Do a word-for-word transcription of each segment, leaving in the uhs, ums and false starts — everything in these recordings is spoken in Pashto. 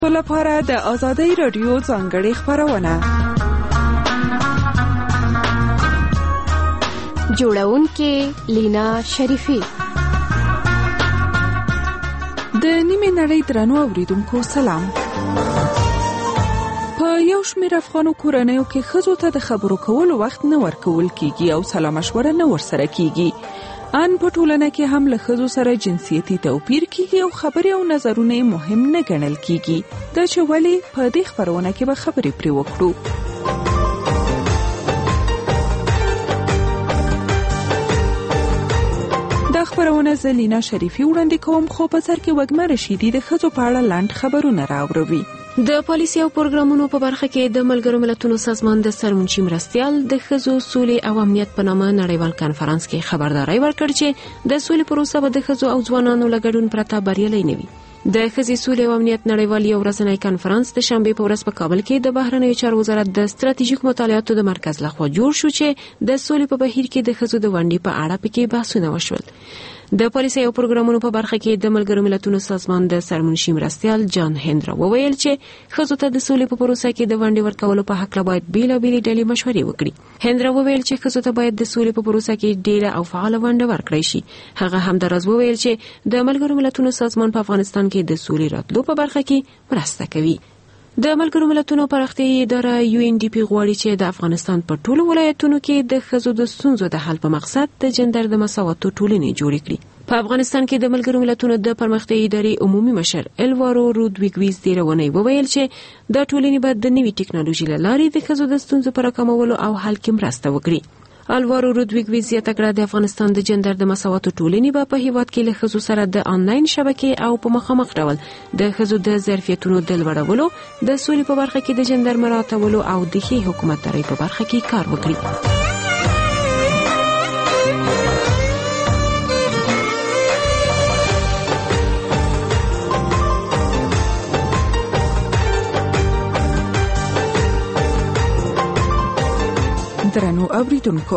لپاره د آزادۍ رادیو ځانګړې خپرونه. جوړونکې لینا شریفي. د نیمې نړۍ درنو اوریدونکو سلام. په یو شمېر افغانو کورنیو کې ښځو ته د خبرو کولو وخت نه ورکول کیږي او سلا مشوره نه ورسره کیږي. ان په ټولنه کې هم له ښځو سره جنسیتي توپیر کیږي او خبرې او نظرونه مهم نه ګڼل کیږي. دا چې ولې په دې خبرونه کې به خبرې پرې وکړو. دا خبرونه زه لینا شریفي وړاندې کوم، خو په سر کې وږمه رشیدي د ښځو په اړه لاند خبرونه راوړوي. د پالیسي او پروګرامونو په برخه کې د ملګرو ملتونو سازمان د سرمنشي مرستیال د ښځو سولې او امنیت په نامه نړیوال کانفرنس کې خبرداري ورکړ چې د سولې پروسه به د ښځو او ځوانانو له ګډون پرته بریالۍ نه وي. د ښځې سولې او امنیت نړیوال یو ورځنی کانفرنس د شنبې په ورځ په کابل کې د بهرنیو چارو وزارت د ستراتیژیک مطالعاتو د مرکز لخوا جوړ شو چې د سولې په بهیر کې د ښځو د ونډې په اړه پکې بحثونه وشول. د پالیسي او پروګرامونو په برخه کې د ملګرو ملتونو سازمان د سرمنشي مرستیال جان هندرا وویل چې ښځو ته د سولې په پروسه کې د ونډې ورکولو په حق باید بیلابېلې ډلې مشورې وکړي. هندرا وویل چې ښځو ته باید د سولې په پروسه کې ډېره او فعاله ونډه ورکړي شي. هغه همداراز وویل چې د ملګرو ملتونو سازمان په افغانستان کې د سولې راتلو په برخه کې مرسته کوي. د ملګرو ملتونو پراختیایي اداره یو ان ډي پی غواړي چې د افغانستان په ټولو ولایتونو کې د ښځو د ستونزو د حل په مقصد د جندر د مساواتو ټولنې جوړې کړي. په افغانستان کې د ملګرو ملتونو د پرمختیایي ادارې عمومي مشر الوارو رودویګویز دیرونی وویل چې د ټولنې باید د نوې ټکنالوژي له لارې د ښځو د ستونزو پر راکمولو او حل کې مرسته وکړي. الوارو رودویګویز زیاته کړه د افغانستان د جندر د مساواتو ټولنې به په هیواد کې له ښځو سره د آنلاین شبکې او په مخامخ ډول د ښځو د ظرفیتونو د لوړولو، د سولې په برخه کې د جندر مراعاتولو او د ښې حکومتدارۍ په برخه کې کار وکړي. درنو اوریدونکو،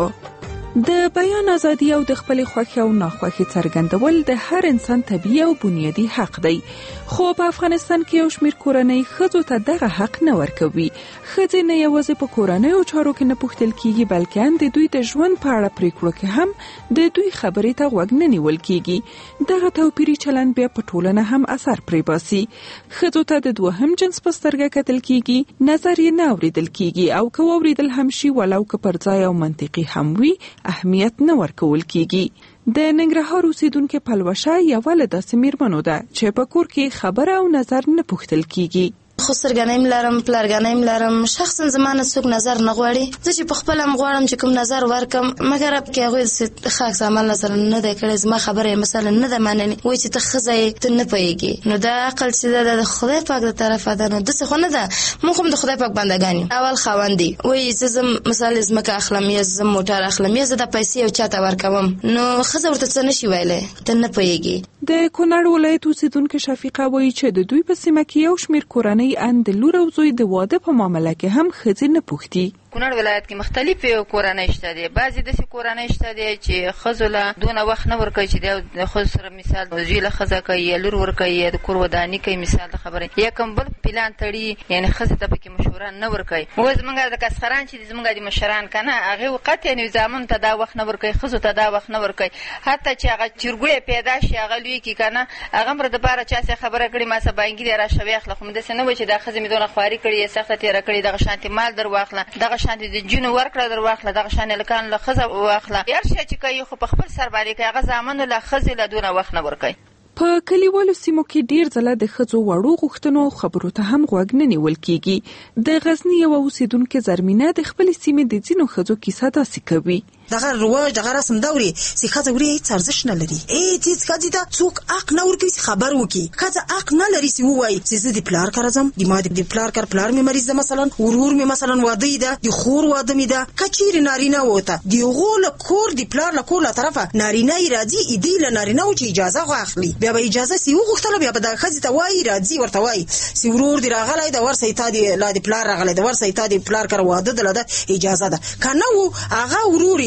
د بیان ازادي او د خپل خوښي او ناخوښي څرګندول د هر انسان طبیعي او بنیادی حق دی. خو په افغانستان کې یو شمېر کورنۍ ښځو ته دغه حق نه ورکوي. ښځې نه یوازې په کورنیو چارو کې نه پوښتل کیږي، بلکې هم د دوی د ژوند په اړه پریکړو کې هم د دوی خبرې ته غوږ نه نیول کیږي. دغه توپیري چلند بیا په ټولنه هم اثر پرې باسي. ښځو ته د دوهم جنس په سترګه کتل کیږي، نظر یې نه اوریدل کیږي او که اوریدل هم شي ولو که پر ځای او منطقي هم وي، اهمیت نه ورکول کیږي. د ننګرهار اوسیدونکو پلوشه یوه له داسې میرمنو ده چې په کور کې خبره او نظر نه پوښتل کیږي. خو سرګنیم لرم، پلرګنیم لرم، شخصا زمانه څوک نظر نه غواړي. زه چې په خپل هم غواړم چې کوم نظر ورکم، مګر کې هغه خاص عمل نظر نه دی کړی، زما خبره مثلا نه ده منني، وایي چې ته ښځه ته نه پوهېږي. نو دا عقل چې ده د خدای پاک د طرفه ده، نو داسې خو نه ده. موږ هم د خدای پاک بندګان یو. اول خاوند دی وایي زه زم مثلا ځمکه اخلم یا زه موټر اخلم یا زه د پیسې یو چاته ورکوم، نو ښځه ورته څه نشي ویلی، ته نه پوهېږي. د کونړ ولایت اوسیدونکو شفیقه وایي چې د دوی په سیمه کې یو شمېر کورنۍ ان د لور او زوی د واده په معاملې کې هم ښځې نه پوښتي. کونړ ولایت کې مختلف کورنۍ شته دي. بعضې داسې کورنۍ شته دي چې ښځو له دونه وخت نه ورکوي چې د ښځو سره مثال زوی له ښځه کوي یا لور ورکوي یا د کور وداني کوي، مثال د خبرې یا کوم بل پلان تړي، یعنې ښځې ته پکې مشوره نه ورکوي. اوس زمونږ د کسخران چې دي زمونږ د مشران که نه، هغې وقت یعنې زامنو ته دا وخت نه ورکوي، ښځو ته دا وخت نه ورکوي. حتی چې هغه چرګوړی پیدا شي، هغه لوی کړي که نه، هغه مره دپاره چا سې خبره کړې ما سبانګي دی راشه ویاخله، خو داسې نه وایي چې دا ښځې مې دونه خواري کړې یا سخته تېره کړې، دغه شانتې مال در واخله، دغه شانتې د جونو ورکړه در واخله، دغه شان لکان له ښځه واخله. هر شی چې کوي خو په خپل سر باندې کوي، هغه زامنو له ښځې له دونه وخت نه ورکوي. په کلیوالو سیمو کې ډیر ځله د ښځو وړو غوښتنو او خبرو ته هم غوږ نه نیول کیږي. د غزني یوه اوسیدونکې زرمینه د خپلې سیمې د ځینو ښځو کیسه داسې کوي. دغه رواج دغه رسم دوري چې ښځه وړي هیڅ ارزښت نه لري. ای هیڅ ښځې ته څوک حق نه ورکوي چې خبر وکړي. ښځه حق نه لري چې ووایي چې زه د پلار کره ځم، د ما د پلار کر پلار مې مریض ده، مثلا ورور مې مثلا واده ده، د خور واده مې ده. که چیرې نارینه وته د هغو له کور د پلار له کور له طرفه نارینه یې راځي، دې له نارینه و چې اجازه واخلي، بیا به اجازه سي وغوښتله، بیا به دغه ښځې ته وایي راځي، ورته وایي چې ورور دې راغلی ده، ورسئ تا د لا د پلار راغلی ده، ورسئ تا د پلار کره واده ده، له ده اجازه ده. که نه و هغه ورور یې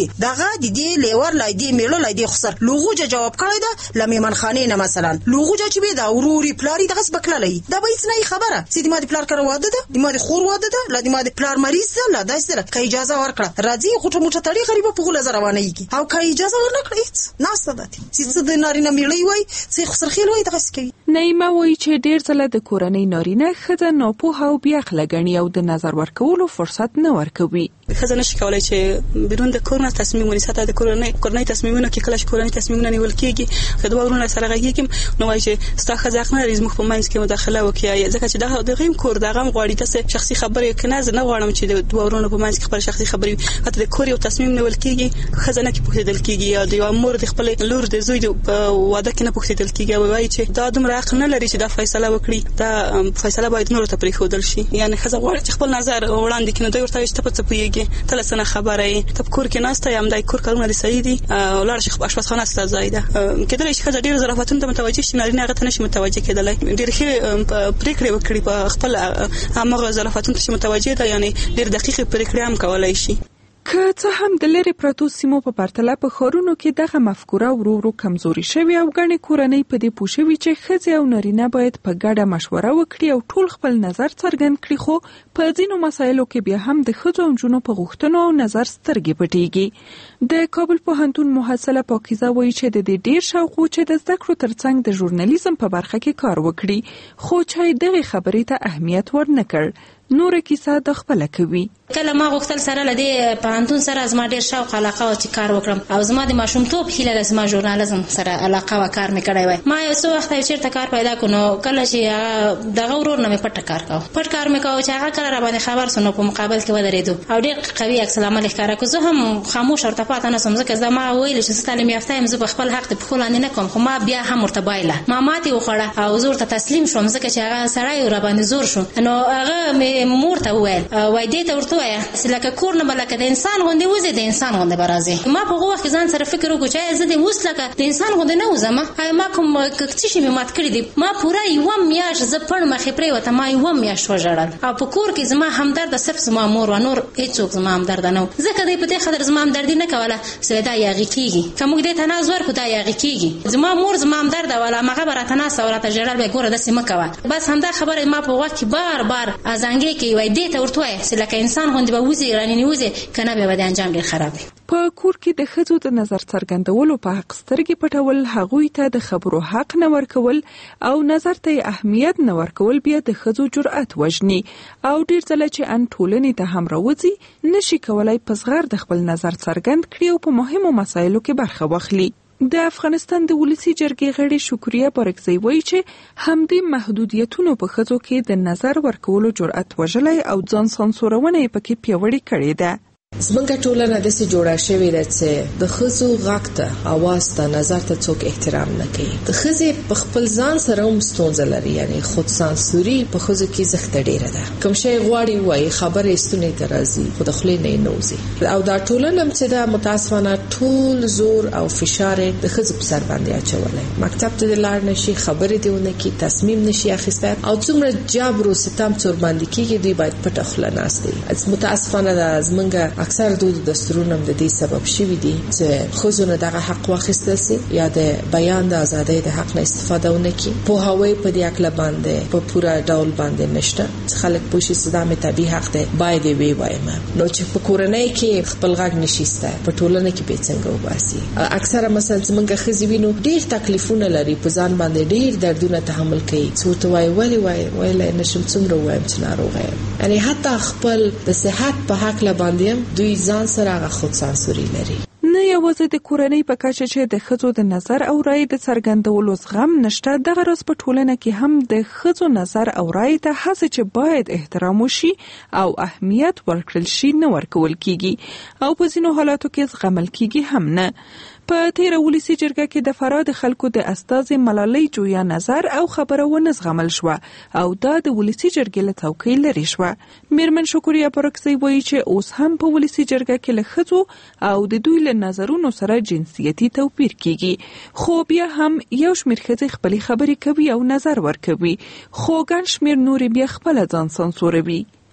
کې دغه د دې لیور لای دی میړه لای دی خسر لوغوجه جواب کړی دا لمیمن خانه نه مثلا لوغوجه چې به دا وروري پلاری دغه بکللې دا به هیڅ نه خبره چې د ما د پلار کړه واده ده د ما د خور واده ده لا د ما د پلار مریض ده لا دای سره که اجازه ورکړه راځي غوټه موټه تړي غریبه په غوله روانه کیږي او که اجازه ورنکړه هیڅ ناسته ده چې د نارینه میړی وای چې خسر خېل وای دغه سکوي نعیمه وایي چې ډېر ځله د کورنۍ نارینه ښځه ناپوهه او بې عقله ګڼي او د نظر ورکولو فرصت نه ورکوي. ښځه نشي کولای چې بدون د کور نه تصمیم ونیسي. حتی د کورنۍ کورنۍ تصمیمونه کې کله چې کورنۍ تصمیمونه نیول کېږي که دوه ورونه سره غږیږي نو وایي چې ستا ښځه حق نه لري زموږ په منځ کې مداخله وکړي ځکه چې دغه دغه کور دغه غواړي تاسو شخصي خبرې کنه زه نه غواړم چې د دوه ورونو په منځ کې خپل شخصي خبرې حتی د کور یو تصمیم نیول کېږي ښځه نه کې پوښتل کېږي یا د یو مور د خپل لور د زوی د واده کې نه پوښتل کېږي او وایي چې دا دومره حق نه لري چې دا فیصله وکړي دا فیصله باید نور ته پرېښودل شي. یعنی ښځه غواړي چې خپل نظر وړاندې کړي نو دوی ورته چې ته په څه پوهېږې ته له څه نه خبره یې ته په کور کې ناسته یم دا کور کارونه دې صحیح دي ولاړه شي اشپزخانه ستا ځای ده. کېدلی شي ښځه ډېرو ظرافتونو ته متوجه شي نارینه هغه ته نه شي متوجه کېدلی ډېرې ښې پرېکړې وکړي په خپل هماغه ظرافتونو ته چې متوجه ده یعنې ډېرې دقیقې پرېکړې هم کولی شي. که څه هم د لرې پرتو سیمو په پرتله په ښارونو کې دغه مفکوره ورو ورو کمزوري شوې او ګڼې کورنۍ په دې پوه شوي چې ښځې او نارینه باید په ګډه مشوره وکړي او ټول خپل نظر څرګند کړي خو په ځینو مسایلو کې بیا هم د ښځو او نجونو په غوښتنو او نظر سترګې پټېږي. د کابل پوهنتون محصله پاکیزه وایي چې د دې ډېر شوق و چې د زده کړو ترڅنګ د ژورنالیزم په برخه کې کار وکړي خو چا یې دغې خبرې ته اهمیت ورنکړ. نور کیسه د خپل کوي. کله ما غوښتل سره لدی پوهنتون سره زما ډیر شوق علاقه او چې کار وکړم او زما د ماشومتوب هیله ده زما ژورنالیزم سره علاقه و کار مې کړی وای. ما یو څو وخت چیرته کار پیدا کونو کله چې دغه ورور نه مې پټ کار کاوه پټ کار مې کاوه چې هغه کله را باندې خبر سنو په مقابل کې ودرېدو او ډیر قوي عکس العمل ښکاره کو. زه هم خاموش او تپات نه سم ځکه زما ویل چې تعلیم یافته یم زه په خپل حق ته خلانه نه کوم خو ما بیا هم ورته بایله ما ماتي وخړه او زور ته تسلیم شوم ځکه چې هغه سړی را باندې زور شو نو هغه مې مور ته وویل وای دې ته ورته وای چې لکه کور نه بلکه د انسان غوندې وځي د انسان غوندې برازي. ما په هغه وخت ځان سره فکر وکړ چې زه دې اوس لکه د انسان غوندې نه وځم هاي ما کوم کڅ شي مې مات کړی دي. ما پورا یو میاش ز پړ مخې پرې وته ما یو میاش وژړل او په کور کې زما همدرد صرف زما مور و نور هیڅوک زما همدرد نه ځکه دې په دې خاطر زما همدردي نه کوله سودا یاغي کیږي کوم دې تنازور خو دا یاغي کیږي زما مور زما همدرد ولا مغه برته ناس اورته جړل به ګوره د سیمه کوه بس همدا خبره ما په وخت بار بار ازنګي کې وای دې ته ورته وای چې لکه انسان غوندې به وځي راني وځي کنه به د انجام ډیر خراب وي. په کور کې د ښځو د نظر څرګندولو په حق سترګې پټول هغوی ته د خبرو حق نه ورکول او نظر ته اهمیت نه ورکول بیا د ښځو جرأت وژني او ډیر ځله چې ان ټولنې ته هم راوځي نشي کولای په صغر د خپل نظر څرګند کړي او په مهمو مسایلو کې برخه واخلي. د افغانستان د ولسی جرګې غړي شکریه بارکزی وایي چې همدې محدودیتونو په ښځو کې د نظر ورکولو جرأت وژلی او ځان سانسورونه یې پکې پیاوړې کړې ده. زمونږ ټولنه داسې جوړه شوې ده چې د ښځو غږ ته اواز ته نظر ته څوک احترام نه کوي. د ښځې په خپل ځان سره هم ستونزه لري یعنی خود سانسوري په ښځو کې زښته ډېره ده. کوم شی غواړي وایي خبرې ستونې ته راځي خو د خولې نه یې نه وځي او دا ټولنه هم چې ده متاسفانه ټول زور او فشار د ښځو په سر باندې اچولی. مکتب ته د لاړ نشي خبرې دې ونه کړي تصمیم نشي اخیستی او څومره جبر او ستم څور باندې کېږي دوی باید پټه خوله ناست دي. متاسفانه ده زمونږ اکثر دود دستورونه د دې سبب شوي دي چې ښځو نه دغه حق واخیستل سي یا د بیان د ازادۍ د حق نه استفاده ونه کړي. پوهاوی په دې عقل باندې په پوره ډول باندې نشته چې خلک پوه شي چې دا مې طبیعي حق دی باید یې ووایم نو چې په کورنۍ کې خپل غږ نشي ستی په ټولنه کې به څنګه وباسي. اکثره مثلا زمونږ ښځې وینو ډېر تکلیفونه لري په ځان باندې ډېر دردونه تحمل کوي څو ورته وایي ولې وایي ویلی نشم څومره ووایم چې ناروغه یم یعنې حتی خپل د صحت په هکله باندې هم دوی ځان سره هغه خود سانسوري لري. نه یوازې د کورنۍ په کچه چې د ښځو د نظر او رایې د څرګندولو زغم نشته دغه راز په ټولنه کې هم د ښځو نظر او رایې ته هڅه چې باید احترام وشي او اهمیت ورکړل شي نه ورکول کیږي او په ځینو حالاتو کې زغمل کیږي هم نه. په تیره ولسی جرګه کې د فراه د خلکو د استازي ملالۍ جویا نظر او خبره ونه زغمل شوه او دا د ولسی جرګې له څوکۍ لرې شوه. میرمن شکریه بارکزی وایي چې اوس هم په ولسی جرګه کې له ښځو او د دوی له نظرونو سره جنسیتي توپیر کیږي خو بیا هم یو شمېر ښځې خپلې خبرې کوي او نظر ورکوي خو ګڼ شمېر نورې بیا خپله ځان سانسوروي.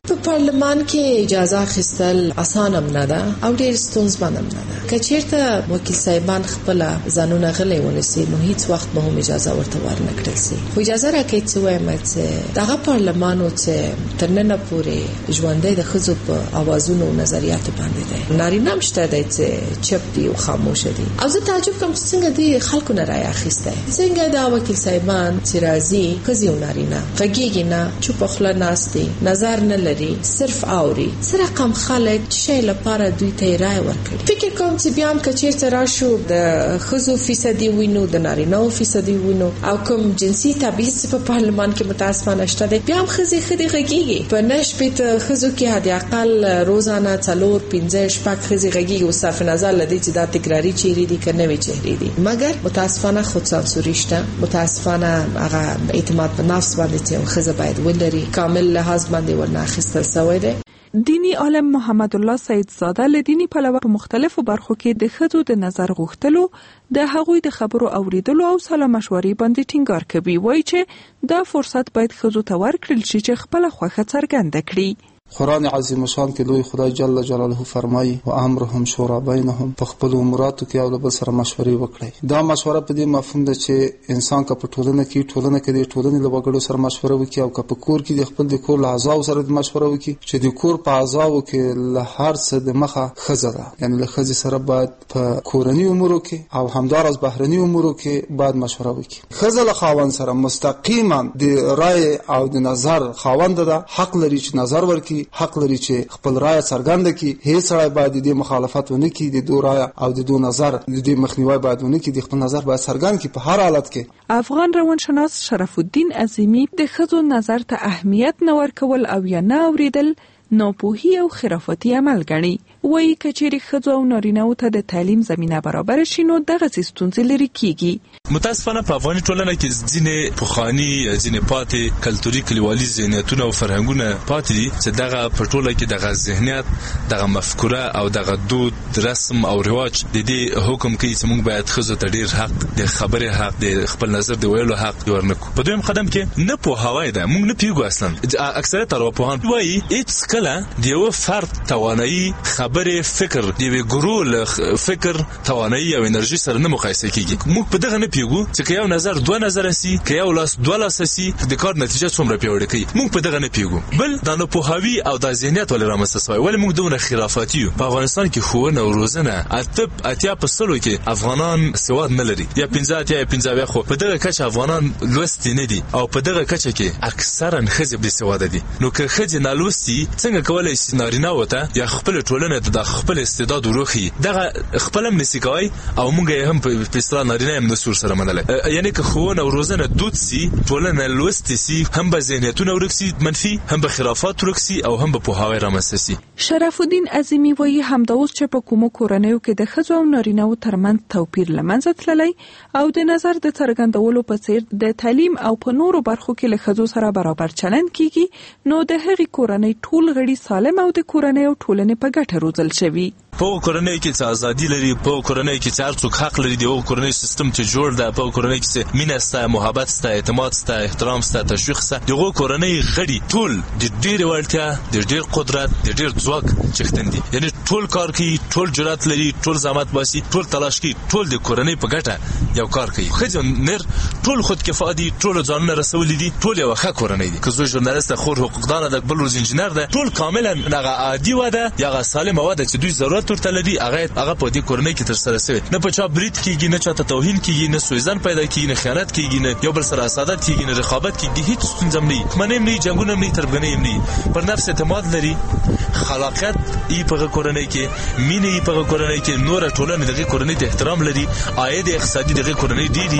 په پارلمان کې اجازه اخیستل اسانه نه ده او ډېر ستونزمن نه ده. که چیرته وکیل صاحبان خپل ځانونه غلي ونیسي نو هیڅ وخت به هم اجازه ورته ورنکړل شي. خو اجازه راکړئ چې وایم چې دغه پارلمان او چې تر نن پورې ژوندۍ د ښځو په اوازونو او نظریاتو باندې دی. نارینه هم شته دی چې چپ دي او خاموش دي. او زه تعجب کوم چې څنګه دي خلکو نه رایه اخیسته. څنګه دا وکیل صاحبان چې راځي ښځې او نارینه غږیږي نه، چوپ خوله ناست دي، نظر نه لري، صرف اوري. سره رقم خلک چې لپاره دوی ته رایه ورکړي. فکر کوم چې بیا هم که چیرته راشو د ښځو فیصدي وینو، د نارینه‌و فیصدي وینو او کوم جنسي تبعیض په پارلمان کې متاسفانه شته دی، بیا هم ښځې ښه غږیږي. په نه شپېته ښځو کې حد اقل روزانه څلور پنځه شپږ ښځې غږیږي او صرف نظر لدی چې دا تکراری چیرې دي که نوې چهرې دي. مګر متاسفانه خودسانسوري شته. متاسفانه هغه اعتماد په نفس باندې چې ښځه باید ولري کامل لحاظ باندې ورنه اخیستل شوی دی. دینی عالم محمد الله سید زاده له دینی پلوه په مختلفو برخو کې د ښځو د نظر غوښتلو، د هغوی د خبرو اوریدلو او سلا مشورې باندې ټینګار کوي. وایي چې دا فرصت باید ښځو ته ورکړل شي چې خپله خوښه څرګنده کړي. قرآن عظیم شان کې لوی خدای جل جلاله فرمایي و امرهم شورا بینهم، په خپل اموراتو کې او بل سره مشورې وکړي. دا مشوره په دې مفهوم ده چې انسان که په ټولنه کې ټولنه کې د ټولنې له وګړو سره مشوره وکړي او که په کور کې د خپل د کور له اعضاو سره د مشوره وکړي چې د کور په اعضاو کې له هر څه د مخه ښځه ده، یعنی له ښځې سره باید په کورني امورو کې او همداراز بهرني امورو کې باید مشوره وکړي. ښځه له خاوند سره مستقیما د رای او د نظر خاوند ده، حق لري چې نظر ورکړي، حق لري چې خپل رائے څرګنده کړي. هیڅ سړی باید د مخالفت ونه کړي، د دوه رائے او د دوه نظر د مخنیوي باید ونه کړي، د خپل نظر باید څرګند کړي په هر حالت کې. افغان روانشناس شرف الدین عظیمی د ښځو نظر ته اهمیت نه ورکول او یا نه اوریدل ناپوهي او خرافاتي عمل ګڼي. وایي که چیرې ښځو او نارینه‌و ته د تعلیم زمینه برابر شي نو دغسې ستونزې لرې کیږي. متاسفانه په افغاني ټولنه کې ځینې پخواني ځینې پاتې کلتوري کلیوالي ذهنیتونه او فرهنګونه پاتې دي چې دغه په ټوله کې دغه ذهنیت، دغه مفکوره او دغه دود، رسم او رواج د دې حکم کوي چې موږ باید ښځو ته ډېر حق، د خبرې حق، د خپل نظر د ویلو حق ورنکړو. په دویم قدم کې نه پوهاوی ده، موږ نه پوهیږو. اصلا اکثریت ارواپوهان وایي هیڅ کله د یو فرد توانایي خبرې، فکر، د یوې ګروه فکر، توانایي او انرژي سره نه مقایسه کیږي. موږ په دغه نه پیږو چې که یو نظر دوه نظر سي، که یو لاس دوه لاس سي، د کار نتیجه څومره پیاوړې کوي. موږ په دغه نه پیږو. بل دا نه پوهاوی او د ذهنیت ولې رامنځته شوی، ولې موږ دونه خرافاتي یو. په افغانستان کې ښوونه او روزنه اتب اتیا په سلو کې افغانان سواد نه لري، یا پنځه اتیا یا پنځه اویا، خو په دغه کچه افغانان لوستي نه دي او په دغه کچه کې اکثرا ښځې بې سواده دي. نو که ښځې نالوستي څنګه کولی شي نارینه وته یا خپل ټولنه ته د خپل استعداد وروخي؟ دغه خپل هم نسی کوي او موږ هم په اصطلاح نارینه هم نسور سره منل. یعنی که ښوونه او روزنه دود سي، ټولنه لوستي سي، هم به ذهنیتونه ورک سي منفي، هم به خرافات ورک سي او هم به پوهاوی رامنځته سي. شرف الدین عظیمی وایي همدا اوس چې په کومو کورنیو کې د ښځو او نارینه‌و ترمنځ توپیر له منځه تللی او د نظر د څرګندولو په څیر د تعلیم او په نورو برخو کې له ښځو سره برابر چلند کیږي، نو د هغې کورنۍ ټول غړي سالم او د کورنۍ او ټولنې په ګټه روزل شوي. په کورنۍ کې چې ازادي لري، په کورنۍ کې چې هر څوک حق لري، د کورنۍ سیستم چې جوړ ده، په کورنۍ کې چې مینه سته، محبت سته، اعتماد سته، احترام سته، تشویق سته، دغه کورنۍ غړي ټول د ډېر وړتیا، د ډېر قدرت، د ډېر ځواک څښتن دي. یعنی ټول کار کوي، ټول جرأت لري، ټول زحمت باسي، ټول تلاش کوي، ټول د کورنۍ په ګټه یو کار کوي. ښځې نر ټول خود کفا دي، ټول ځانونه رسولي دي، ټول یو ښه کورنۍ دي. که زوی ژورنالیست ده، خور حقوقدان ده، بل روز انجینر ده، ټول کاملا هغه عادي وده یا هغه سالمه وده چې دوی ضرورت ورته لري، هغه هغه په دې کورنۍ کې تر سره شوی. نه په چا برید کیږي، نه چاته توهین کیږي، نه سوءظن پیدا کیږي، نه خیانت کیږي، نه یو بل سره حسادت کیږي، نه رقابت کیږي، هیڅ ستونزه نه. منې نه جنگونه نه، تربګنې نه، پر نفس اعتماد لري، خلاقیت ای په کورنۍ کې، مینه ای په کورنۍ کې، نور ټولنه دغه کورنۍ ته احترام لري، عاید اقتصادي دغه کورنۍ ډیری.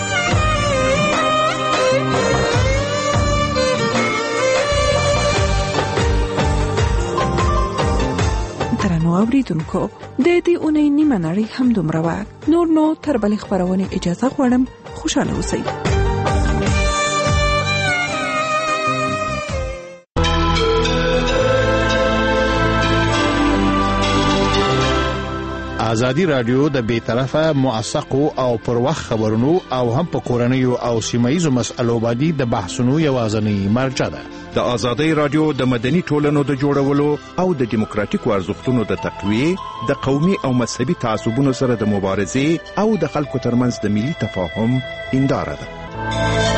درنو اوریدونکو، د دې اونۍ نیمه نړۍ هم دومره وه. نور نو تر بلې خپرونې اجازه غواړم. خوشاله اوسئ. ازادي رادیو د بې طرفه، موثقو او پر وخت خبرونو او هم په کورنیو او سیمه ییزو مسألو باندې د بحثونو یوازینی مرجع ده. د آزادۍ رادیو د مدني ټولنو د جوړولو او د دیموکراتیکو ارزښتونو د تقویې، د قومي او مذهبي تعصبونو سره د مبارزې او د خلکو ترمنځ د ملي تفاهم هنداره ده.